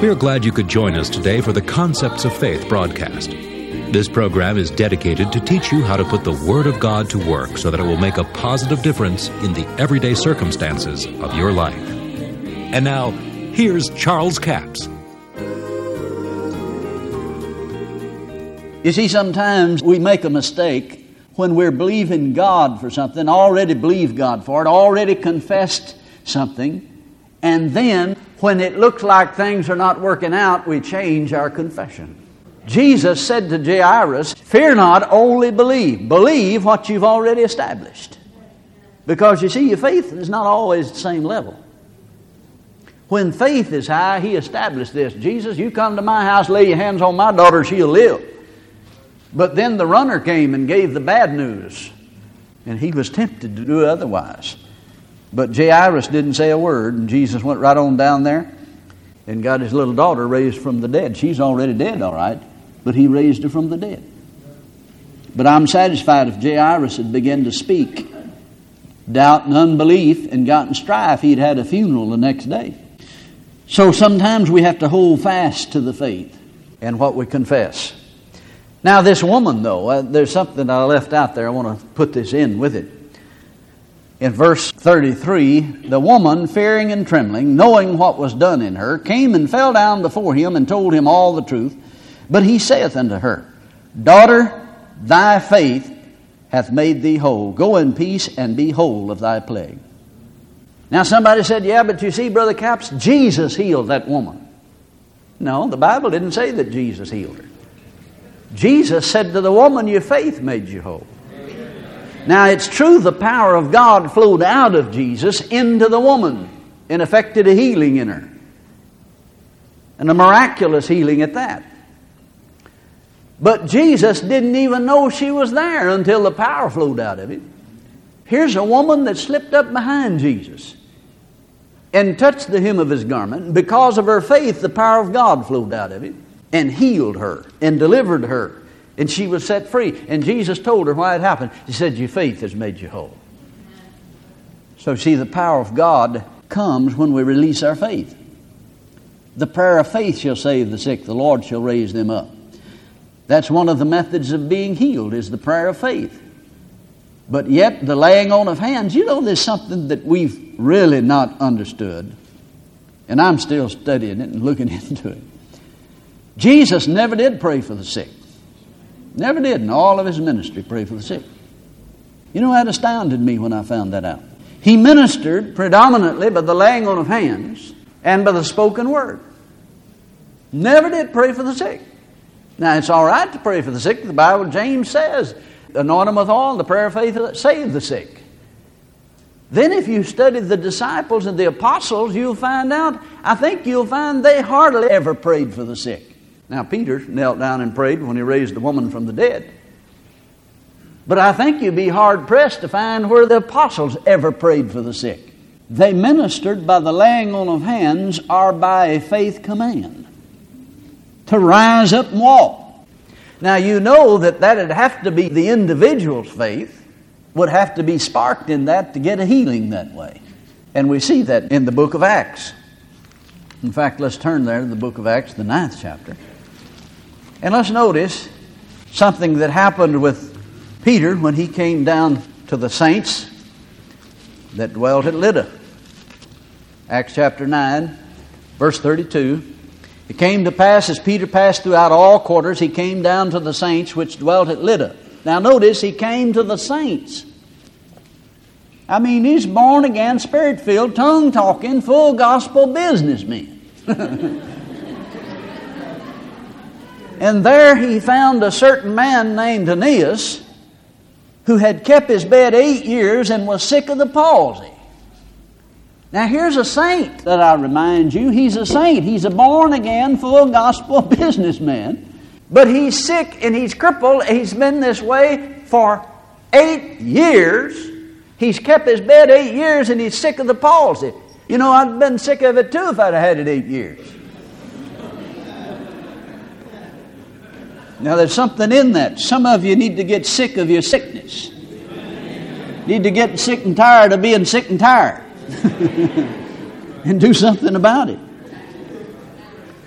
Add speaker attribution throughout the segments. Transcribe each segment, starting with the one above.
Speaker 1: We are glad you could join us today for the Concepts of Faith broadcast. This program is dedicated to teach you how to put the Word of God to work so that it will make a positive difference in the everyday circumstances of your life. And now, here's Charles Capps.
Speaker 2: You see, sometimes we make a mistake when we're believing God for something, already believed God for it, already confessed something, and then when it looks like things are not working out, we change our confession. Jesus said to Jairus, "Fear not, only believe. Believe what you've already established." Because you see, your faith is not always the same level. When faith is high, He established this. Jesus, you come to my house, lay your hands on my daughter, she'll live. But then the runner came and gave the bad news, and he was tempted to do otherwise. But Jairus didn't say a word, and Jesus went right on down there and got his little daughter raised from the dead. She's already dead, all right, but He raised her from the dead. But I'm satisfied if Jairus had begun to speak doubt and unbelief and got in strife, he'd had a funeral the next day. So sometimes we have to hold fast to the faith and what we confess. Now this woman, though, there's something I left out there. I want to put this in with it. In verse 33, the woman, fearing and trembling, knowing what was done in her, came and fell down before Him and told Him all the truth. But He saith unto her, "Daughter, thy faith hath made thee whole. Go in peace and be whole of thy plague." Now somebody said, "Yeah, but you see, Brother Capps, Jesus healed that woman." No, the Bible didn't say that Jesus healed her. Jesus said to the woman, "Your faith made you whole." Now it's true the power of God flowed out of Jesus into the woman and effected a healing in her. And a miraculous healing at that. But Jesus didn't even know she was there until the power flowed out of Him. Here's a woman that slipped up behind Jesus and touched the hem of His garment. And because of her faith, the power of God flowed out of Him and healed her and delivered her. And she was set free. And Jesus told her why it happened. He said, "Your faith has made you whole." So see, the power of God comes when we release our faith. The prayer of faith shall save the sick. The Lord shall raise them up. That's one of the methods of being healed, is the prayer of faith. But yet, the laying on of hands, you know, there's something that we've really not understood. And I'm still studying it and looking into it. Jesus never did pray for the sick. Never did in all of His ministry pray for the sick. You know, that astounded me when I found that out. He ministered predominantly by the laying on of hands and by the spoken word. Never did pray for the sick. Now, it's all right to pray for the sick. The Bible, James says, anoint them with oil, the prayer of faith that save the sick. Then if you study the disciples and the apostles, you'll find they hardly ever prayed for the sick. Now, Peter knelt down and prayed when he raised the woman from the dead. But I think you'd be hard-pressed to find where the apostles ever prayed for the sick. They ministered by the laying on of hands or by a faith command to rise up and walk. Now, you know that'd have to be the individual's faith would have to be sparked in that to get a healing that way. And we see that in the book of Acts. In fact, let's turn there to the book of Acts, the 9th chapter. And let's notice something that happened with Peter when he came down to the saints that dwelt at Lydda. Acts chapter 9, verse 32. It came to pass as Peter passed throughout all quarters, he came down to the saints which dwelt at Lydda. Now notice, he came to the saints. I mean, he's born again, spirit-filled, tongue-talking, full gospel businessman. And there he found a certain man named Aeneas who had kept his bed 8 years and was sick of the palsy. Now here's a saint that I remind you. He's a saint. He's a born-again, full gospel businessman. But he's sick and he's crippled. He's been this way for 8 years. He's kept his bed 8 years and he's sick of the palsy. You know, I'd been sick of it too if I'd had it 8 years. Now there's something in that. Some of you need to get sick of your sickness. Need to get sick and tired of being sick and tired. And do something about it.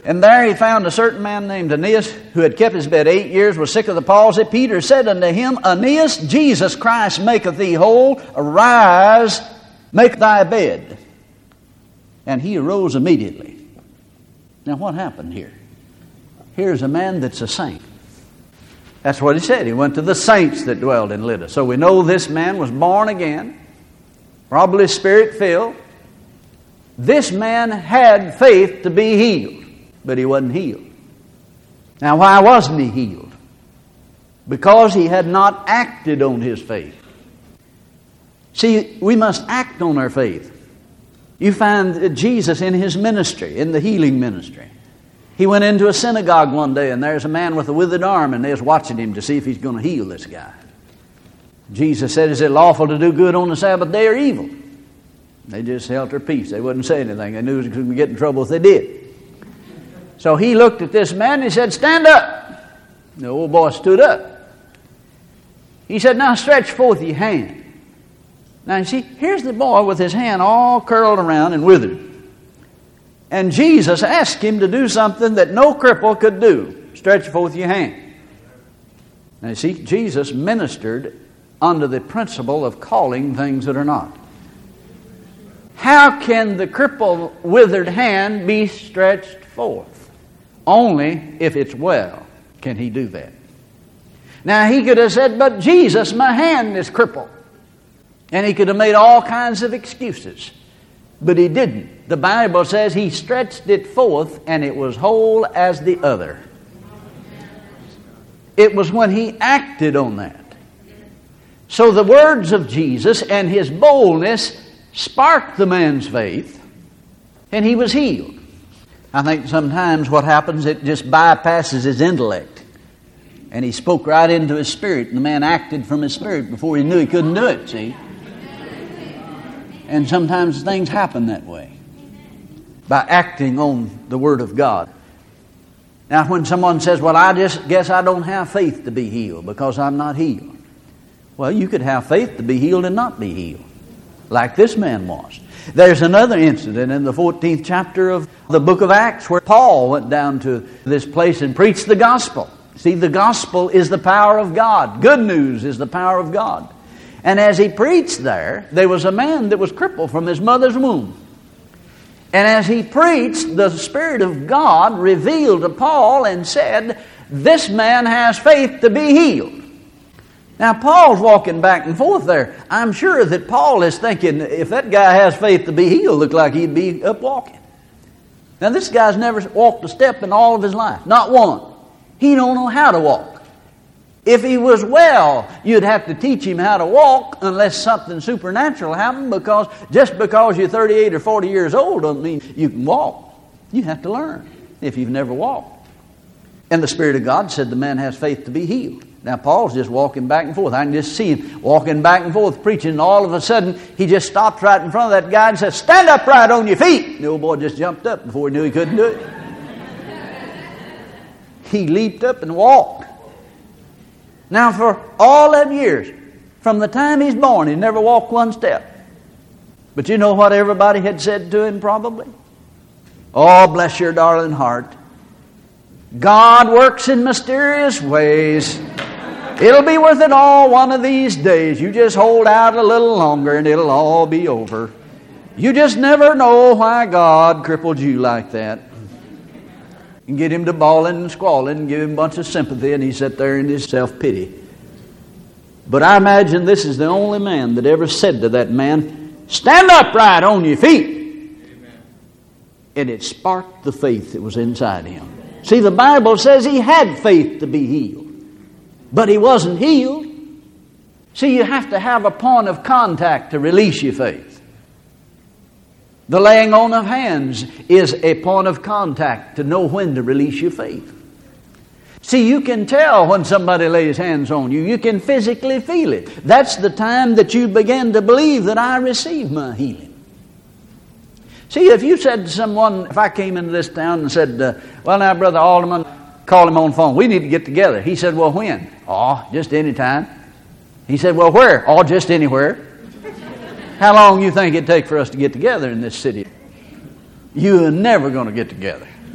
Speaker 2: And there he found a certain man named Aeneas, who had kept his bed 8 years, was sick of the palsy. Peter said unto him, Aeneas, Jesus Christ maketh thee whole. Arise, make thy bed. And he arose immediately. Now what happened here? Here's a man that's a saint. That's what he said. He went to the saints that dwelled in Lydda. So we know this man was born again, probably Spirit-filled. This man had faith to be healed, but he wasn't healed. Now, why wasn't he healed? Because he had not acted on his faith. See, we must act on our faith. You find Jesus in his ministry, in the healing ministry. He went into a synagogue one day, and there's a man with a withered arm, and they was watching him to see if he's going to heal this guy. Jesus said, is it lawful to do good on the Sabbath day or evil? They just held their peace. They wouldn't say anything. They knew they could get in trouble if they did. So he looked at this man and he said, stand up. The old boy stood up. He said, now stretch forth your hand. Now you see, here's the boy with his hand all curled around and withered. And Jesus asked him to do something that no cripple could do. Stretch forth your hand. Now you see, Jesus ministered under the principle of calling things that are not. How can the crippled, withered hand be stretched forth? Only if it's well can he do that. Now he could have said, but Jesus, my hand is crippled. And he could have made all kinds of excuses. But he didn't. The Bible says he stretched it forth and it was whole as the other. It was when he acted on that. So the words of Jesus and his boldness sparked the man's faith, and he was healed. I think sometimes what happens, it just bypasses his intellect. And he spoke right into his spirit, and the man acted from his spirit before he knew he couldn't do it, see? And sometimes things happen that way, by acting on the Word of God. Now when someone says, well, I just guess I don't have faith to be healed because I'm not healed. Well, you could have faith to be healed and not be healed, like this man was. There's another incident in the 14th chapter of the book of Acts where Paul went down to this place and preached the gospel. See, the gospel is the power of God. Good news is the power of God. And as he preached there was a man that was crippled from his mother's womb. And as he preached, the Spirit of God revealed to Paul and said, this man has faith to be healed. Now, Paul's walking back and forth there. I'm sure that Paul is thinking, if that guy has faith to be healed, look like he'd be up walking. Now, this guy's never walked a step in all of his life. Not one. He don't know how to walk. If he was well, you'd have to teach him how to walk unless something supernatural happened, because just because you're 38 or 40 years old doesn't mean you can walk. You have to learn if you've never walked. And the Spirit of God said the man has faith to be healed. Now, Paul's just walking back and forth. I can just see him walking back and forth preaching, and all of a sudden, he just stopped right in front of that guy and said, stand upright on your feet. The old boy just jumped up before he knew he couldn't do it. He leaped up and walked. Now, for all them years, from the time he's born, he never walked one step. But you know what everybody had said to him probably? Oh, bless your darling heart. God works in mysterious ways. It'll be worth it all one of these days. You just hold out a little longer and it'll all be over. You just never know why God crippled you like that. And get him to bawling and squalling and give him a bunch of sympathy, and he sat there in his self-pity. But I imagine this is the only man that ever said to that man, stand upright on your feet. Amen. And it sparked the faith that was inside him. See, the Bible says he had faith to be healed, but he wasn't healed. See, you have to have a point of contact to release your faith. The laying on of hands is a point of contact to know when to release your faith. See, you can tell when somebody lays hands on you. You can physically feel it. That's the time that you begin to believe that I receive my healing. See, if you said to someone, if I came into this town and said, well, now, Brother Alderman, call him on the phone. We need to get together. He said, well, when? Oh, just any time. He said, well, where? Oh, just anywhere. How long you think it'd take for us to get together in this city? You are never going to get together.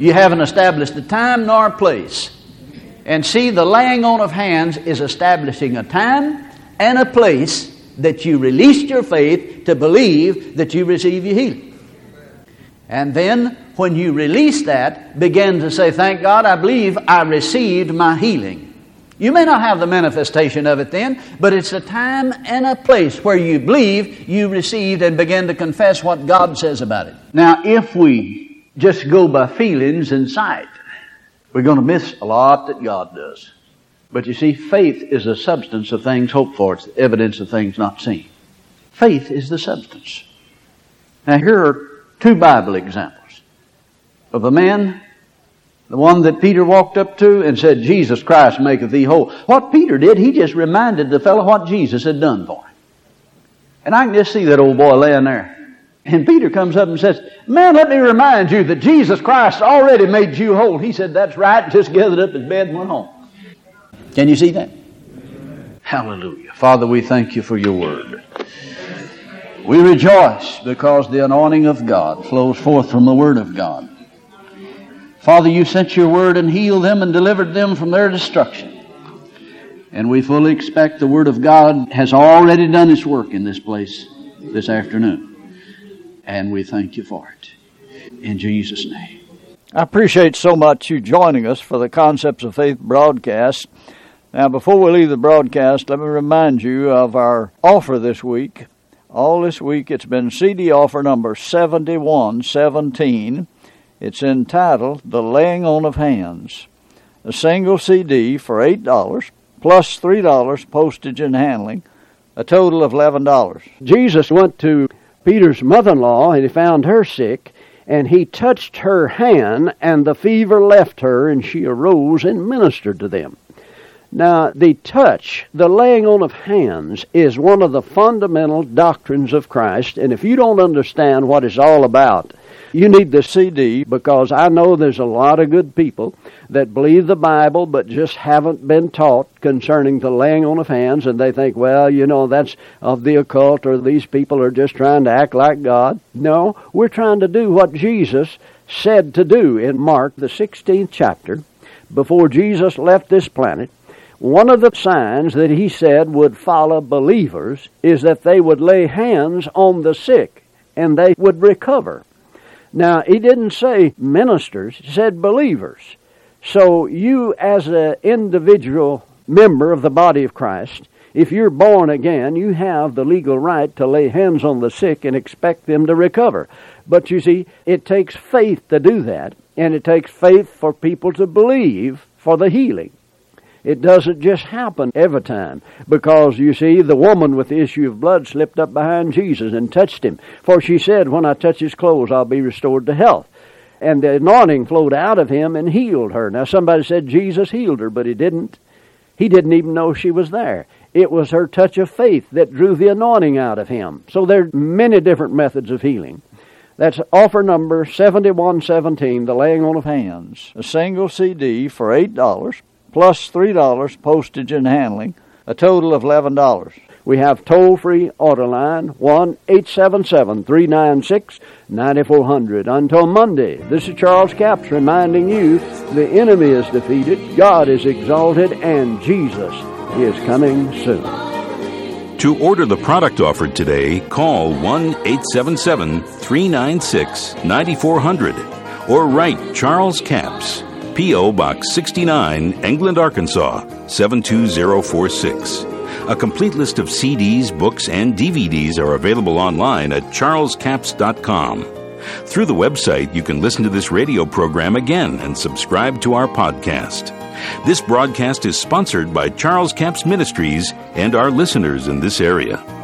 Speaker 2: You haven't established a time nor a place. And see, the laying on of hands is establishing a time and a place that you released your faith to believe that you receive your healing. And then, when you release that, begin to say, thank God, I believe I received my healing. You may not have the manifestation of it then, but it's a time and a place where you believe you received and begin to confess what God says about it. Now, if we just go by feelings and sight, we're going to miss a lot that God does. But you see, faith is the substance of things hoped for. It's the evidence of things not seen. Faith is the substance. Now, here are two Bible examples of a man, the one that Peter walked up to and said, Jesus Christ maketh thee whole. What Peter did, he just reminded the fellow what Jesus had done for him. And I can just see that old boy laying there. And Peter comes up and says, man, let me remind you that Jesus Christ already made you whole. He said, that's right, just gathered up his bed and went home. Can you see that? Hallelujah. Father, we thank you for your word. We rejoice because the anointing of God flows forth from the word of God. Father, you sent your word and healed them and delivered them from their destruction. And we fully expect the word of God has already done its work in this place this afternoon. And we thank you for it. In Jesus' name.
Speaker 3: I appreciate so much you joining us for the Concepts of Faith broadcast. Now, before we leave the broadcast, let me remind you of our offer this week. All this week it's been CD offer number 7117. It's entitled The Laying On of Hands. A single CD for $8 plus $3 postage and handling, a total of $11.
Speaker 4: Jesus went to Peter's mother-in-law and he found her sick, and he touched her hand and the fever left her and she arose and ministered to them. Now, the touch, the laying on of hands, is one of the fundamental doctrines of Christ, and if you don't understand what it's all about, you need the CD, because I know there's a lot of good people that believe the Bible but just haven't been taught concerning the laying on of hands, and they think, well, you know, that's of the occult, or these people are just trying to act like God. No, we're trying to do what Jesus said to do in Mark, the 16th chapter, before Jesus left this planet. One of the signs that he said would follow believers is that they would lay hands on the sick and they would recover. Now, he didn't say ministers, he said believers. So you, as an individual member of the body of Christ, if you're born again, you have the legal right to lay hands on the sick and expect them to recover. But you see, it takes faith to do that, and it takes faith for people to believe for the healing. It doesn't just happen every time, because, you see, the woman with the issue of blood slipped up behind Jesus and touched him. For she said, when I touch his clothes, I'll be restored to health. And the anointing flowed out of him and healed her. Now, somebody said Jesus healed her, but he didn't. He didn't even know she was there. It was her touch of faith that drew the anointing out of him. So there are many different methods of healing. That's offer number 7117, The Laying On of Hands. A single CD for $8. Plus $3 postage and handling, a total of $11. We have toll-free order line, 1-877-396-9400. Until Monday, this is Charles Capps reminding you the enemy is defeated, God is exalted, and Jesus is coming soon.
Speaker 1: To order the product offered today, call 1-877-396-9400 or write Charles Capps, P.O. Box 69, England, Arkansas, 72046. A complete list of CDs, books, and DVDs are available online at charlescapps.com. Through the website, you can listen to this radio program again and subscribe to our podcast. This broadcast is sponsored by Charles Capps Ministries and our listeners in this area.